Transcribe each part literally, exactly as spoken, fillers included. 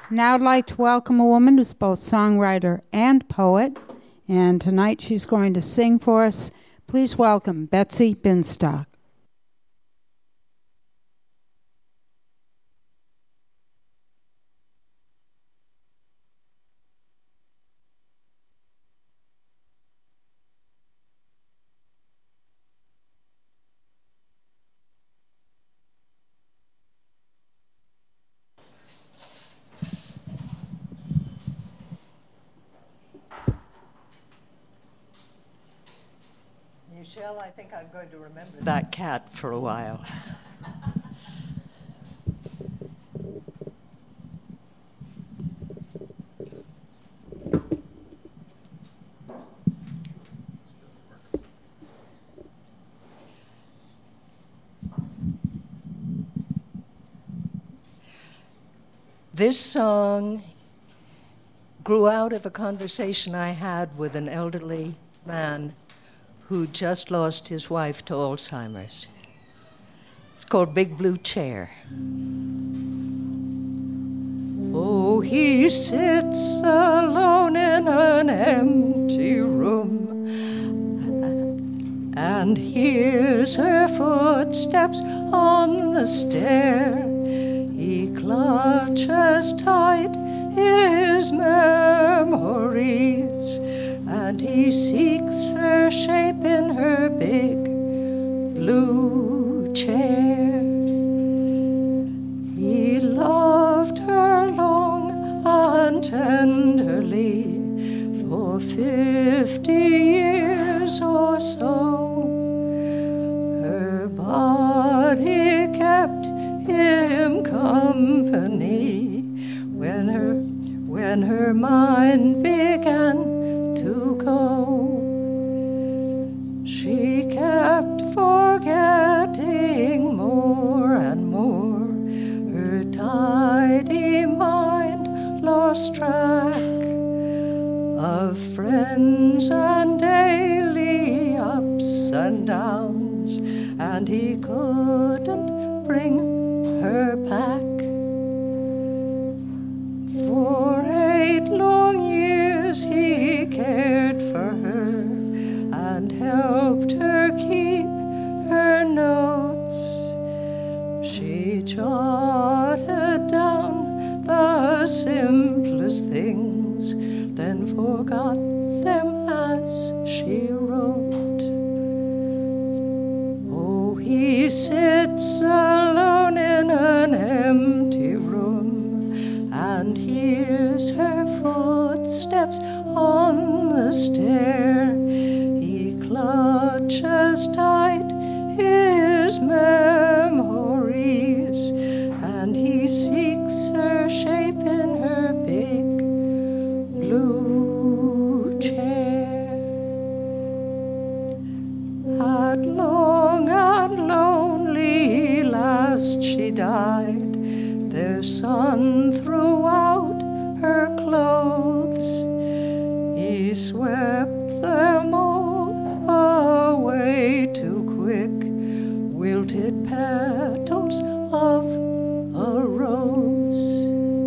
Now I'd like to welcome a woman who's both songwriter and poet, and tonight she's going to sing for us. Please welcome Betsy Binstock. Michelle, I think I'm going to remember that cat for a while. This song grew out of a conversation I had with an elderly man who just lost his wife to Alzheimer's. It's called Big Blue Chair. Oh, he sits alone in an empty room and hears her footsteps on the stair. He clutches tight his memories, and he seeks her shape in her big blue chair. He loved her long and tenderly for fifty years or so. Her body kept him company when her, when her mind began to go. She kept forgetting more and more. Her tidy mind lost track of friends and daily ups and downs, and he couldn't bring her back. For eight long years he cared for her and helped her keep her notes. She jotted down the simplest things, then forgot them as she wrote. Oh, he sits alone in an empty room and hears her footsteps on the stair. He clutches tight his memories, and he seeks her shape in her big blue chair. At long and lonely last she died. Their sun threw out her clothes. He swept them all away too quick, wilted petals of a rose.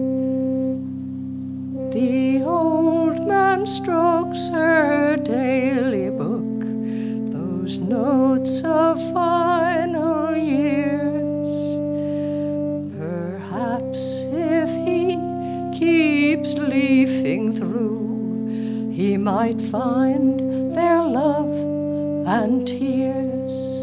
The old man strokes her daily book, those notes of final years. Perhaps if he keeps leafing through, he might find their love and tears.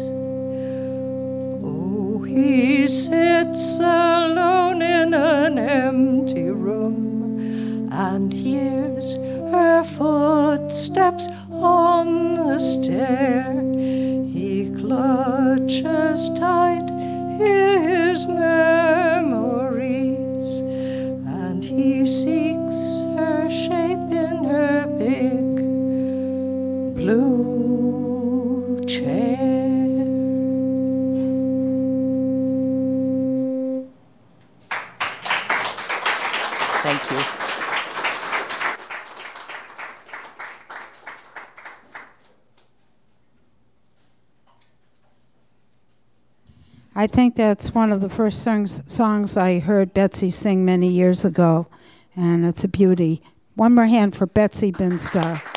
Oh, he sits alone in an empty room and hears her footsteps on the stair. He clutches tight his memories, and he seeks her shape in her big blue chair. Thank you. I I think that's one of the first songs, songs I heard Betsy sing many years ago, and it's a beauty. One more hand for Betsy Binstar.